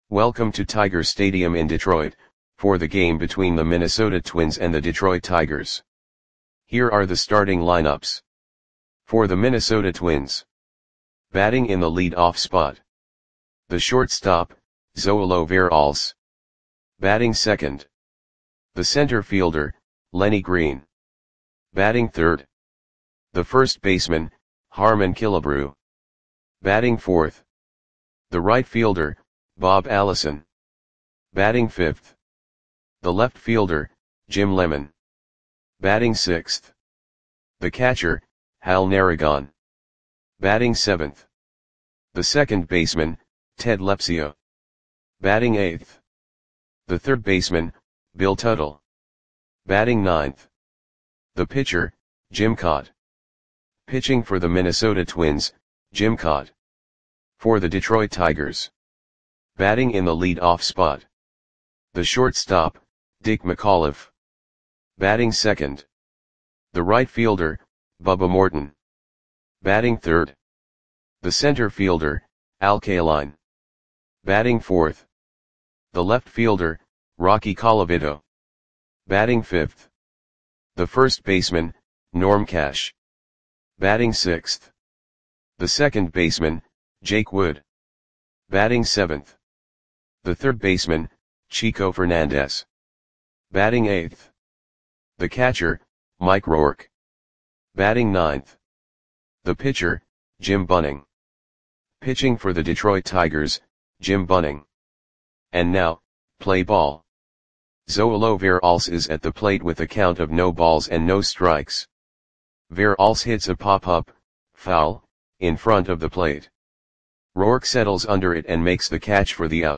Welcome to Tiger Stadium in Detroit, for the game between the Minnesota Twins and the Detroit Tigers. Here are the starting lineups. For the Minnesota Twins. Batting in the lead-off spot. The shortstop, Zoilo Veralce. Batting second. The center fielder, Lenny Green. Batting third. The first baseman, Harmon Killebrew. Batting fourth. The right fielder, Bob Allison. Batting fifth. The left fielder, Jim Lemon. Batting sixth. The catcher, Hal Naragon. Batting seventh. The second baseman, Ted Lepsio. Batting eighth. The third baseman, Bill Tuttle. Batting ninth. The pitcher, Jim Kaat. Pitching for the Minnesota Twins, Jim Kaat. For the Detroit Tigers. Batting in the lead-off spot. The shortstop, Dick McAuliffe. Batting second. The right fielder, Bubba Morton. Batting third. The center fielder, Al Kaline. Batting fourth. The left fielder, Rocky Colavito. Batting fifth. The first baseman, Norm Cash. Batting sixth. The second baseman, Jake Wood. Batting seventh. The third baseman, Chico Fernandez. Batting eighth. The catcher, Mike Rourke. Batting ninth. The pitcher, Jim Bunning. Pitching for the Detroit Tigers, Jim Bunning. And now, play ball. Zoilo Veralce is at the plate with a count of no balls and no strikes. Veralce hits a pop-up, foul, in front of the plate. Rourke settles under it and makes the catch for the out.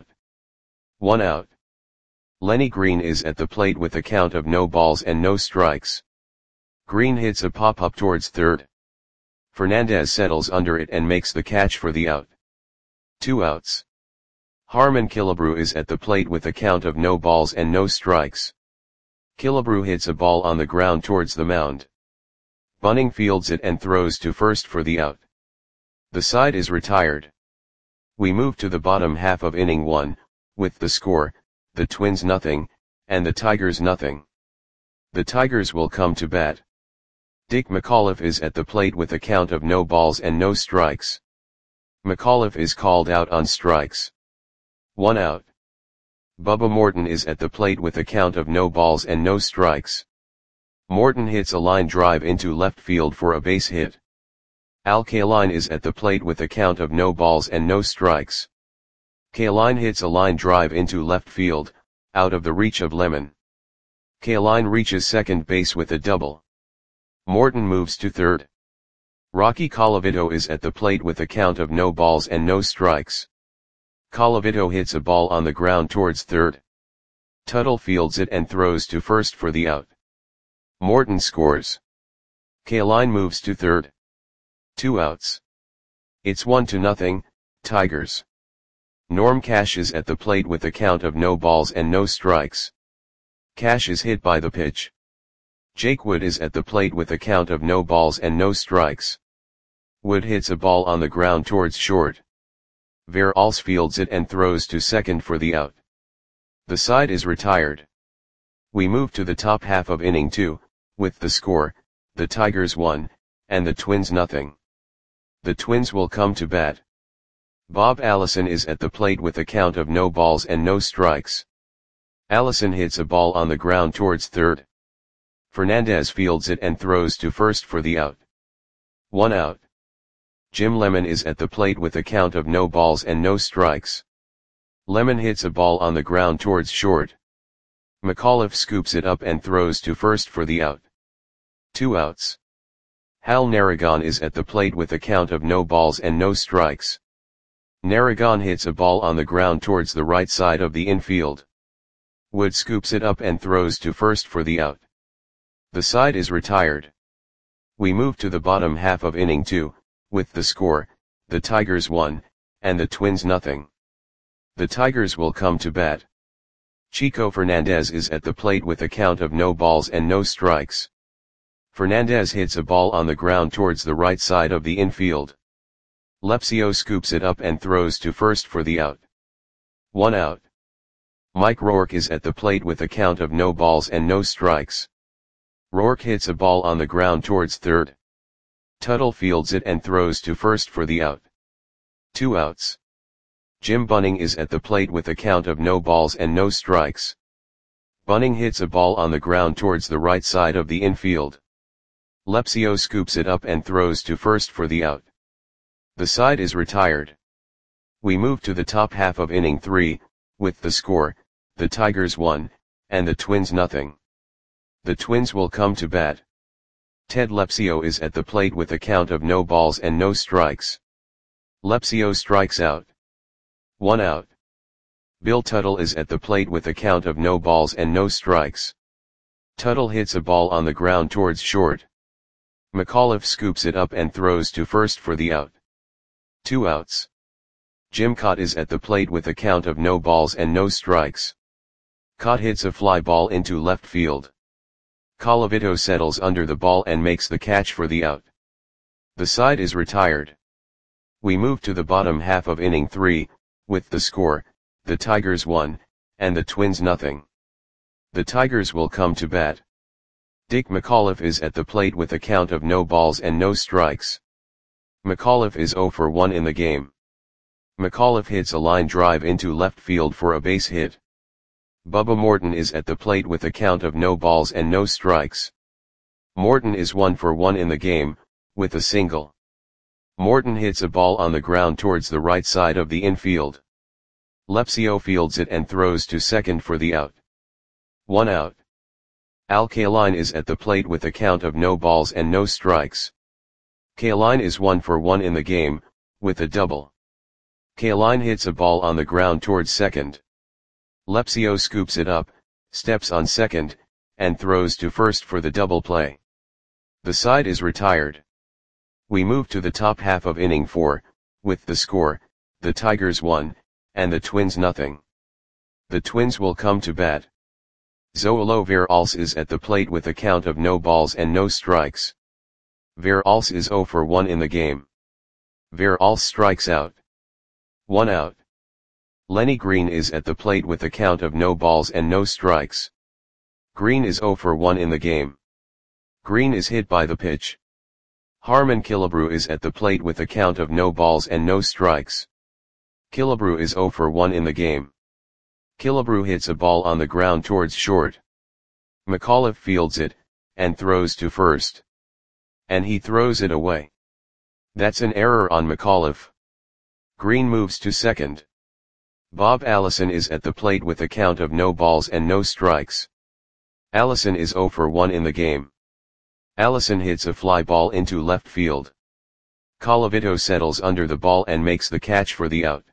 1 out. Lenny Green is at the plate with a count of no balls and no strikes. Green hits a pop-up towards third. Fernandez settles under it and makes the catch for the out. 2 outs. Harmon Killebrew is at the plate with a count of no balls and no strikes. Killebrew hits a ball on the ground towards the mound. Bunning fields it and throws to first for the out. The side is retired. We move to the bottom half of inning 1, with the score, the Twins nothing, and the Tigers nothing. The Tigers will come to bat. Dick McAuliffe is at the plate with a count of no balls and no strikes. McAuliffe is called out on strikes. 1 out. Bubba Morton is at the plate with a count of no balls and no strikes. Morton hits a line drive into left field for a base hit. Al Kaline is at the plate with a count of no balls and no strikes. Kaline hits a line drive into left field, out of the reach of Lemon. Kaline reaches second base with a double. Morton moves to third. Rocky Colavito is at the plate with a count of no balls and no strikes. Colavito hits a ball on the ground towards third. Tuttle fields it and throws to first for the out. Morton scores. Kaline moves to third. 2 outs. It's 1-0, Tigers. Norm Cash is at the plate with a count of no balls and no strikes. Cash is hit by the pitch. Jake Wood is at the plate with a count of no balls and no strikes. Wood hits a ball on the ground towards short. Veralce fields it and throws to second for the out. The side is retired. We move to the top half of inning 2, with the score, the Tigers 1, and the Twins nothing. The Twins will come to bat. Bob Allison is at the plate with a count of no balls and no strikes. Allison hits a ball on the ground towards third. Fernandez fields it and throws to first for the out. 1 out. Jim Lemon is at the plate with a count of no balls and no strikes. Lemon hits a ball on the ground towards short. McAuliffe scoops it up and throws to first for the out. 2 outs. Hal Naragon is at the plate with a count of no balls and no strikes. Naragon hits a ball on the ground towards the right side of the infield. Wood scoops it up and throws to first for the out. The side is retired. We move to the bottom half of inning 2, with the score, the Tigers 1, and the Twins nothing. The Tigers will come to bat. Chico Fernandez is at the plate with a count of no balls and no strikes. Fernandez hits a ball on the ground towards the right side of the infield. Lepsio scoops it up and throws to first for the out. 1 out. Mike Rourke is at the plate with a count of no balls and no strikes. Rourke hits a ball on the ground towards third. Tuttle fields it and throws to first for the out. 2 outs. Jim Bunning is at the plate with a count of no balls and no strikes. Bunning hits a ball on the ground towards the right side of the infield. Lepsio scoops it up and throws to first for the out. The side is retired. We move to the top half of inning 3, with the score, the Tigers 1, and the Twins nothing. The Twins will come to bat. Ted Lepsio is at the plate with a count of no balls and no strikes. Lepsio strikes out. 1 out. Bill Tuttle is at the plate with a count of no balls and no strikes. Tuttle hits a ball on the ground towards short. McAuliffe scoops it up and throws to first for the out. 2 outs. Jim Kaat is at the plate with a count of no balls and no strikes. Kaat hits a fly ball into left field. Colavito settles under the ball and makes the catch for the out. The side is retired. We move to the bottom half of inning 3, with the score, the Tigers 1, and the Twins nothing. The Tigers will come to bat. Dick McAuliffe is at the plate with a count of no balls and no strikes. McAuliffe is 0 for 1 in the game. McAuliffe hits a line drive into left field for a base hit. Bubba Morton is at the plate with a count of no balls and no strikes. Morton is 1 for 1 in the game, with a single. Morton hits a ball on the ground towards the right side of the infield. Lepsio fields it and throws to second for the out. 1 out. Al Kaline is at the plate with a count of no balls and no strikes. Kaline is 1 for 1 in the game, with a double. Kaline hits a ball on the ground towards second. Lepsio scoops it up, steps on second, and throws to first for the double play. The side is retired. We move to the top half of inning 4, with the score, the Tigers 1, and the Twins nothing. The Twins will come to bat. Zoilo Veralce is at the plate with a count of no balls and no strikes. Veralce is 0 for 1 in the game. Veralce strikes out. 1 out. Lenny Green is at the plate with a count of no balls and no strikes. Green is 0 for 1 in the game. Green is hit by the pitch. Harmon Killebrew is at the plate with a count of no balls and no strikes. Killebrew is 0 for 1 in the game. Killebrew hits a ball on the ground towards short. McAuliffe fields it, and throws to first. And he throws it away. That's an error on McAuliffe. Green moves to second. Bob Allison is at the plate with a count of no balls and no strikes. Allison is 0 for 1 in the game. Allison hits a fly ball into left field. Colavito settles under the ball and makes the catch for the out.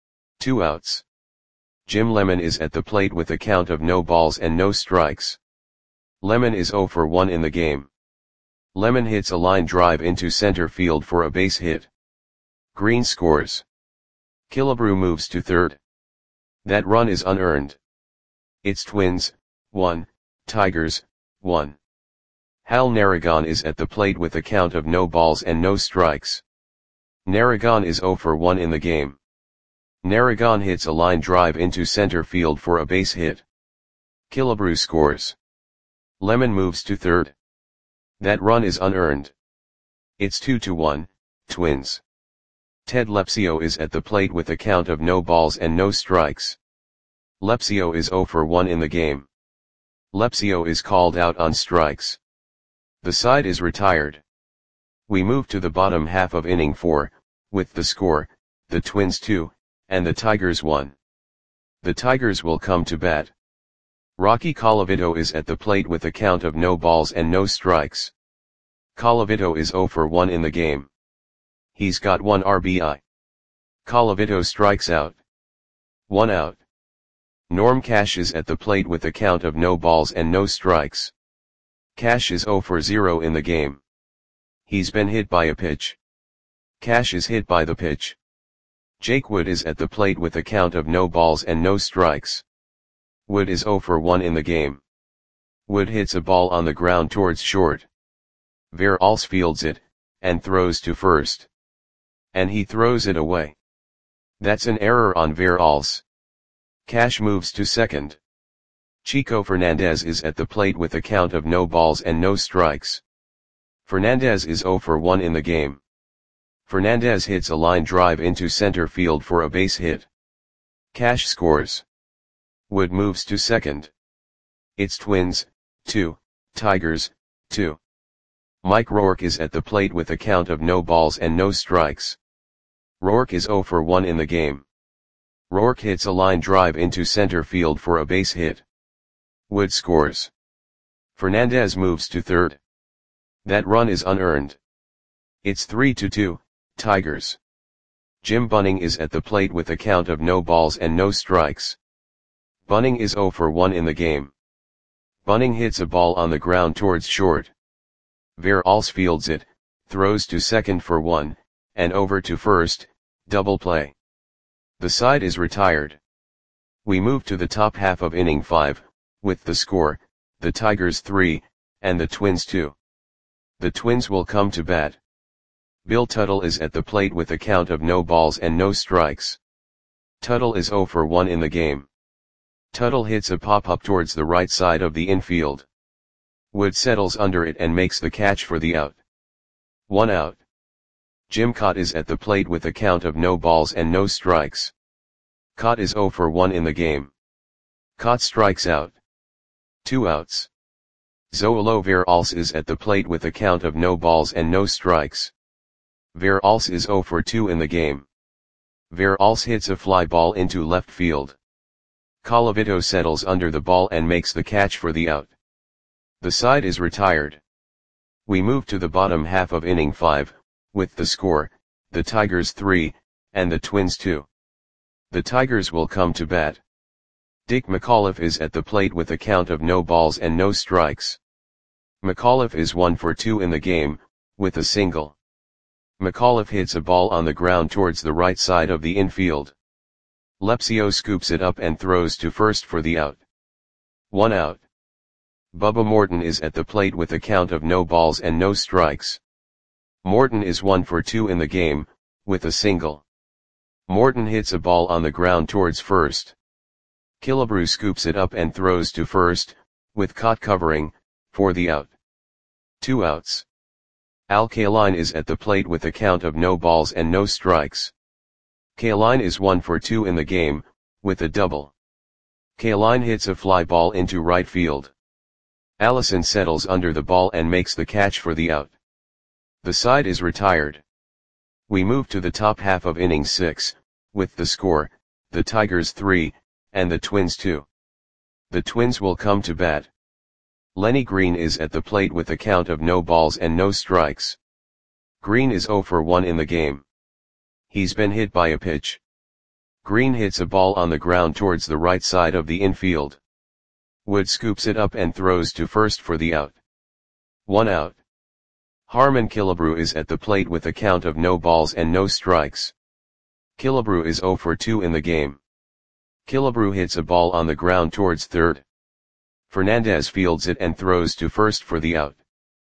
2 outs. Jim Lemon is at the plate with a count of no balls and no strikes. Lemon is 0 for 1 in the game. Lemon hits a line drive into center field for a base hit. Green scores. Killebrew moves to third. That run is unearned. It's Twins, 1, Tigers, 1. Hal Narragon is at the plate with a count of no balls and no strikes. Narragon is 0 for 1 in the game. Narragon hits a line drive into center field for a base hit. Killebrew scores. Lemon moves to third. That run is unearned. It's 2-1, Twins. Ted Lepsio is at the plate with a count of no balls and no strikes. Lepsio is 0 for 1 in the game. Lepsio is called out on strikes. The side is retired. We move to the bottom half of inning 4, with the score, the Twins 2, and the Tigers 1. The Tigers will come to bat. Rocky Colavito is at the plate with a count of no balls and no strikes. Colavito is 0 for 1 in the game. He's got 1 RBI. Colavito strikes out. 1 out. Norm Cash is at the plate with a count of no balls and no strikes. Cash is 0 for 0 in the game. He's been hit by a pitch. Cash is hit by the pitch. Jake Wood is at the plate with a count of no balls and no strikes. Wood is 0 for 1 in the game. Wood hits a ball on the ground towards short. Veralce fields it, and throws to first. And he throws it away. That's an error on Veralce. Cash moves to second. Chico Fernandez is at the plate with a count of no balls and no strikes. Fernandez is 0 for 1 in the game. Fernandez hits a line drive into center field for a base hit. Cash scores. Wood moves to second. It's Twins, 2, Tigers, 2. Mike Rourke is at the plate with a count of no balls and no strikes. Rourke is 0 for 1 in the game. Rourke hits a line drive into center field for a base hit. Wood scores. Fernandez moves to third. That run is unearned. It's 3-2, Tigers. Jim Bunning is at the plate with a count of no balls and no strikes. Bunning is 0 for 1 in the game. Bunning hits a ball on the ground towards short. Veralls fields it, throws to second for 1, and over to first, double play. The side is retired. We move to the top half of inning 5, with the score, the Tigers 3, and the Twins 2. The Twins will come to bat. Bill Tuttle is at the plate with a count of no balls and no strikes. Tuttle is 0 for 1 in the game. Tuttle hits a pop-up towards the right side of the infield. Wood settles under it and makes the catch for the out. 1 out. Jim Kaat is at the plate with a count of no balls and no strikes. Kaat is 0 for 1 in the game. Kaat strikes out. 2 outs. Zoilo Veralls is at the plate with a count of no balls and no strikes. Veralls is 0 for 2 in the game. Veralls hits a fly ball into left field. Colavito settles under the ball and makes the catch for the out. The side is retired. We move to the bottom half of inning 5, with the score, the Tigers 3, and the Twins 2. The Tigers will come to bat. Dick McAuliffe is at the plate with a count of no balls and no strikes. McAuliffe is 1 for 2 in the game, with a single. McAuliffe hits a ball on the ground towards the right side of the infield. Lepsio scoops it up and throws to first for the out. 1 out. Bubba Morton is at the plate with a count of no balls and no strikes. Morton is 1 for 2 in the game, with a single. Morton hits a ball on the ground towards first. Killebrew scoops it up and throws to first, with Kaat covering, for the out. 2 outs. Al Kaline is at the plate with a count of no balls and no strikes. Kaline is 1 for 2 in the game, with a double. Kaline hits a fly ball into right field. Allison settles under the ball and makes the catch for the out. The side is retired. We move to the top half of inning 6, with the score, the Tigers 3, and the Twins 2. The Twins will come to bat. Lenny Green is at the plate with a count of no balls and no strikes. Green is 0 for 1 in the game. He's been hit by a pitch. Green hits a ball on the ground towards the right side of the infield. Wood scoops it up and throws to first for the out. 1 out. Harmon Killebrew is at the plate with a count of no balls and no strikes. Killebrew is 0 for 2 in the game. Killebrew hits a ball on the ground towards third. Fernandez fields it and throws to first for the out.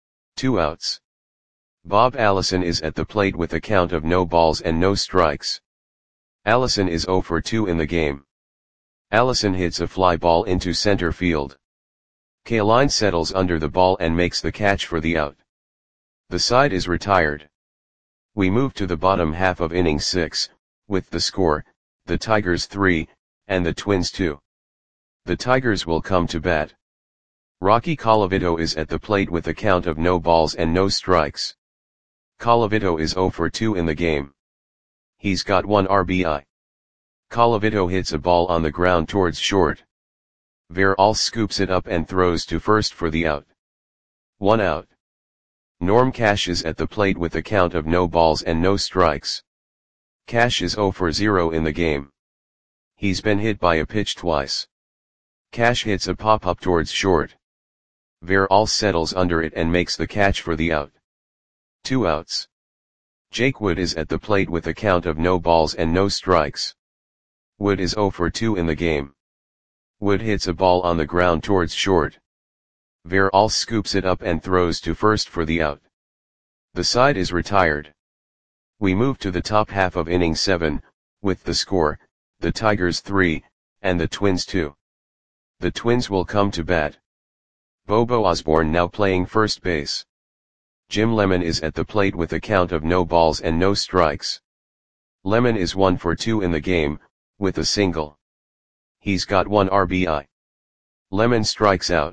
2 outs. Bob Allison is at the plate with a count of no balls and no strikes. Allison is 0 for 2 in the game. Allison hits a fly ball into center field. Kaline settles under the ball and makes the catch for the out. The side is retired. We move to the bottom half of inning 6, with the score, the Tigers 3, and the Twins 2. The Tigers will come to bat. Rocky Colavito is at the plate with a count of no balls and no strikes. Colavito is 0 for 2 in the game. He's got 1 RBI. Colavito hits a ball on the ground towards short. Veralls scoops it up and throws to first for the out. 1 out. Norm Cash is at the plate with a count of no balls and no strikes. Cash is 0 for 0 in the game. He's been hit by a pitch twice. Cash hits a pop-up towards short. Veralls settles under it and makes the catch for the out. 2 outs. Jake Wood is at the plate with a count of no balls and no strikes. Wood is 0 for 2 in the game. Wood hits a ball on the ground towards short. Veralls scoops it up and throws to first for the out. The side is retired. We move to the top half of inning 7, with the score, the Tigers 3, and the Twins 2. The Twins will come to bat. Bobo Osborne now playing first base. Jim Lemon is at the plate with a count of no balls and no strikes. Lemon is 1 for 2 in the game, with a single. He's got 1 RBI. Lemon strikes out.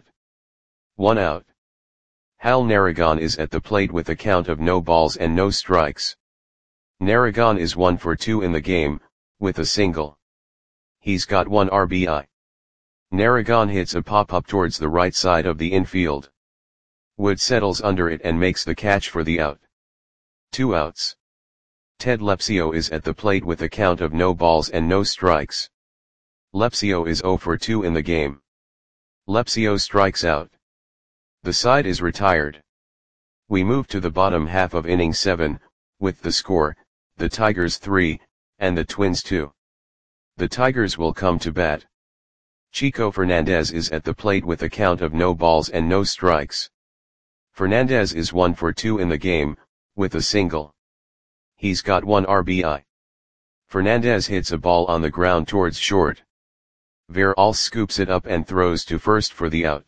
1 out. Hal Narragon is at the plate with a count of no balls and no strikes. Narragon is 1 for 2 in the game, with a single. He's got 1 RBI. Narragon hits a pop-up towards the right side of the infield. Wood settles under it and makes the catch for the out. 2 outs. Ted Lepsio is at the plate with a count of no balls and no strikes. Lepsio is 0 for 2 in the game. Lepsio strikes out. The side is retired. We move to the bottom half of inning 7, with the score, the Tigers 3, and the Twins 2. The Tigers will come to bat. Chico Fernandez is at the plate with a count of no balls and no strikes. Fernandez is 1 for 2 in the game, with a single. He's got 1 RBI. Fernandez hits a ball on the ground towards short. Veralce scoops it up and throws to first for the out.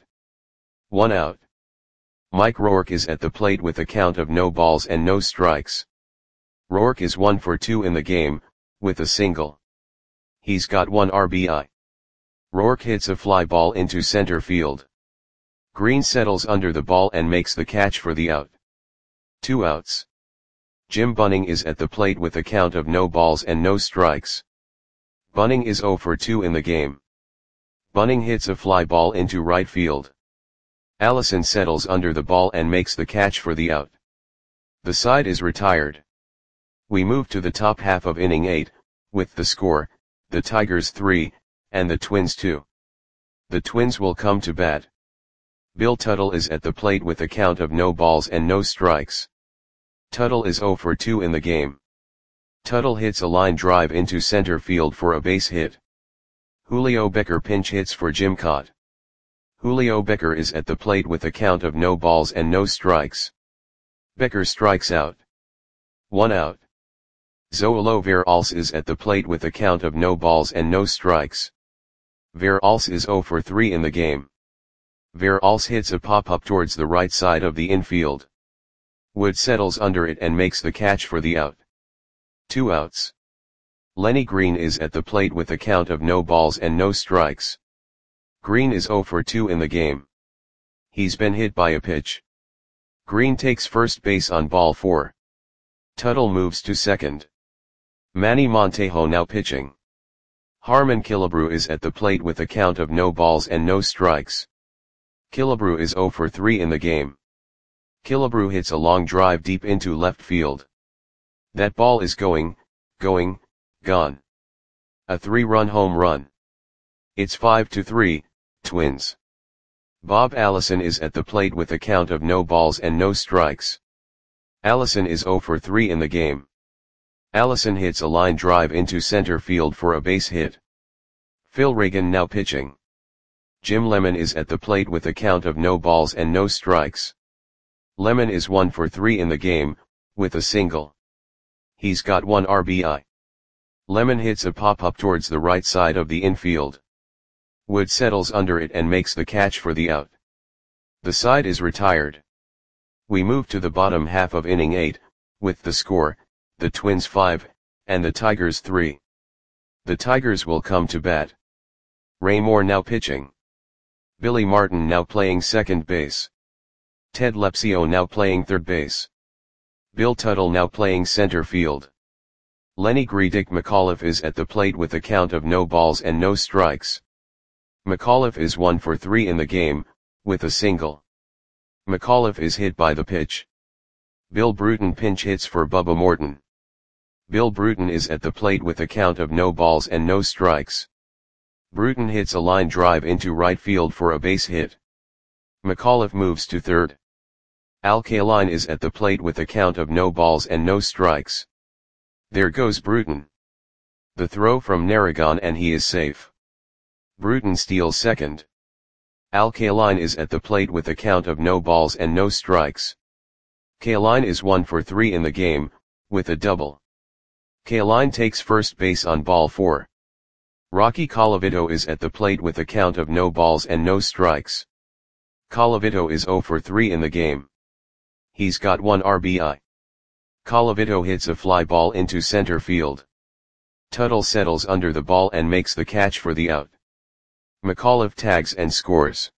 1 out. Mike Rourke is at the plate with a count of no balls and no strikes. Rourke is 1 for 2 in the game, with a single. He's got 1 RBI. Rourke hits a fly ball into center field. Green settles under the ball and makes the catch for the out. 2 outs. Jim Bunning is at the plate with a count of no balls and no strikes. Bunning is 0 for 2 in the game. Bunning hits a fly ball into right field. Allison settles under the ball and makes the catch for the out. The side is retired. We move to the top half of inning 8, with the score, the Tigers 3, and the Twins 2. The Twins will come to bat. Bill Tuttle is at the plate with a count of no balls and no strikes. Tuttle is 0 for 2 in the game. Tuttle hits a line drive into center field for a base hit. Julio Becker pinch hits for Jim Kaat. Julio Becker is at the plate with a count of no balls and no strikes. Becker strikes out. 1 out. Zoilo Veralce is at the plate with a count of no balls and no strikes. Veralce is 0 for 3 in the game. Veralce hits a pop-up towards the right side of the infield. Wood settles under it and makes the catch for the out. 2 outs. Lenny Green is at the plate with a count of no balls and no strikes. Green is 0 for 2 in the game. He's been hit by a pitch. Green takes first base on ball 4. Tuttle moves to second. Manny Montejo now pitching. Harmon Killebrew is at the plate with a count of no balls and no strikes. Killebrew is 0 for 3 in the game. Killebrew hits a long drive deep into left field. That ball is gone. A 3-run home run. It's 5-3, Twins. Bob Allison is at the plate with a count of no balls and no strikes. Allison is 0 for 3 in the game. Allison hits a line drive into center field for a base hit. Phil Reagan now pitching. Jim Lemon is at the plate with a count of no balls and no strikes. Lemon is 1 for 3 in the game, with a single. He's got 1 RBI. Lemon hits a pop-up towards the right side of the infield. Wood settles under it and makes the catch for the out. The side is retired. We move to the bottom half of inning 8, with the score, the Twins 5, and the Tigers 3. The Tigers will come to bat. Ray Moore now pitching. Billy Martin now playing second base. Ted Lepsio now playing third base. Bill Tuttle now playing center field. Lenny Dick McAuliffe is at the plate with a count of no balls and no strikes. McAuliffe is 1 for 3 in the game, with a single. McAuliffe is hit by the pitch. Bill Bruton pinch hits for Bubba Morton. Bill Bruton is at the plate with a count of no balls and no strikes. Bruton hits a line drive into right field for a base hit. McAuliffe moves to third. Al Kaline is at the plate with a count of no balls and no strikes. There goes Bruton. The throw from Narragon and he is safe. Bruton steals second. Al Kaline is at the plate with a count of no balls and no strikes. Kaline is 1 for 3 in the game, with a double. Kaline takes first base on ball 4. Rocky Colavito is at the plate with a count of no balls and no strikes. Colavito is 0 for 3 in the game. He's got 1 RBI. Colavito hits a fly ball into center field. Tuttle settles under the ball and makes the catch for the out. McAuliffe tags and scores.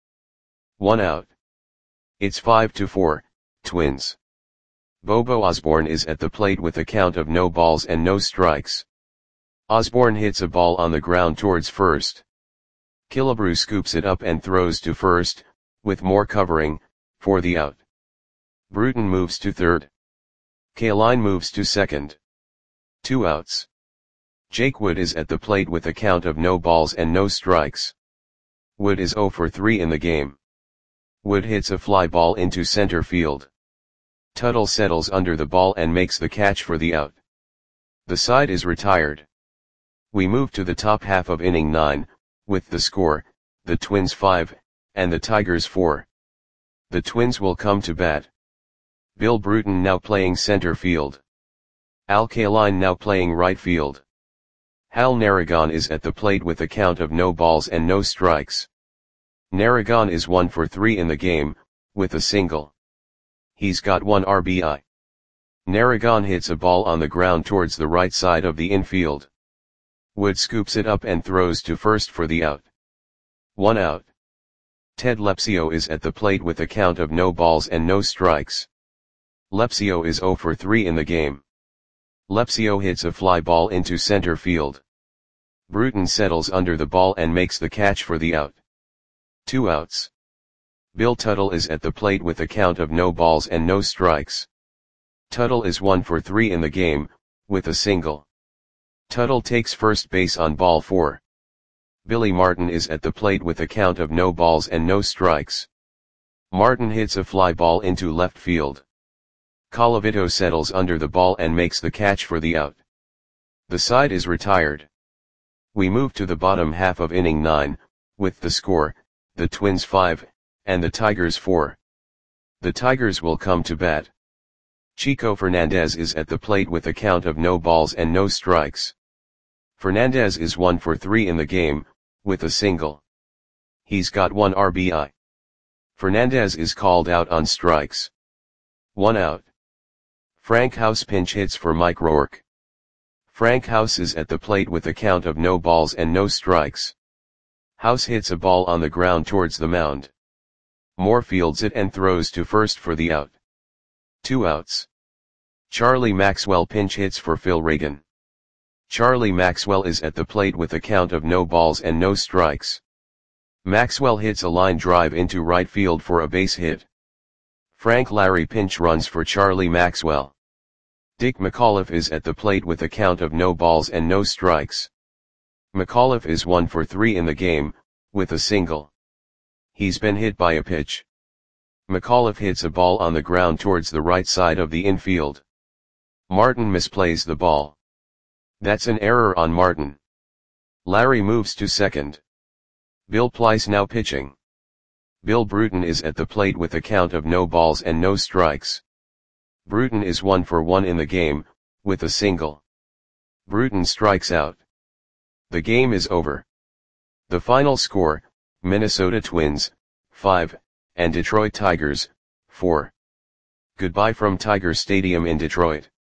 1 out. It's 5-4, Twins. Bobo Osborne is at the plate with a count of no balls and no strikes. Osborne hits a ball on the ground towards first. Killebrew scoops it up and throws to first, with more covering, for the out. Bruton moves to third. Kaline moves to second. 2 outs. Jake Wood is at the plate with a count of no balls and no strikes. Wood is 0 for 3 in the game. Wood hits a fly ball into center field. Tuttle settles under the ball and makes the catch for the out. The side is retired. We move to the top half of inning 9, with the score, the Twins 5, and the Tigers 4. The Twins will come to bat. Bill Bruton now playing center field. Al Kaline now playing right field. Hal Narragon is at the plate with a count of no balls and no strikes. Narragon is 1 for 3 in the game, with a single. He's got 1 RBI. Narragon hits a ball on the ground towards the right side of the infield. Wood scoops it up and throws to first for the out. 1 out. Ted Lepsio is at the plate with a count of no balls and no strikes. Lepsio is 0 for 3 in the game. Lepsio hits a fly ball into center field. Bruton settles under the ball and makes the catch for the out. 2 outs. Bill Tuttle is at the plate with a count of no balls and no strikes. Tuttle is 1 for 3 in the game, with a single. Tuttle takes first base on ball 4. Billy Martin is at the plate with a count of no balls and no strikes. Martin hits a fly ball into left field. Colavito settles under the ball and makes the catch for the out. The side is retired. We move to the bottom half of inning 9, with the score, the Twins 5, and the Tigers 4. The Tigers will come to bat. Chico Fernandez is at the plate with a count of no balls and no strikes. Fernandez is 1 for 3 in the game, with a single. He's got 1 RBI. Fernandez is called out on strikes. 1 out. Frank House pinch hits for Mike Rourke. Frank House is at the plate with a count of no balls and no strikes. House hits a ball on the ground towards the mound. Moore fields it and throws to first for the out. 2 outs. Charlie Maxwell pinch hits for Phil Reagan. Charlie Maxwell is at the plate with a count of no balls and no strikes. Maxwell hits a line drive into right field for a base hit. Frank Larry pinch runs for Charlie Maxwell. Dick McAuliffe is at the plate with a count of no balls and no strikes. McAuliffe is 1 for 3 in the game, with a single. He's been hit by a pitch. McAuliffe hits a ball on the ground towards the right side of the infield. Martin misplays the ball. That's an error on Martin. Larry moves to second. Bill Plyce now pitching. Bill Bruton is at the plate with a count of no balls and no strikes. Bruton is 1 for 1 in the game, with a single. Bruton strikes out. The game is over. The final score, Minnesota Twins, 5, and Detroit Tigers, 4. Goodbye from Tiger Stadium in Detroit.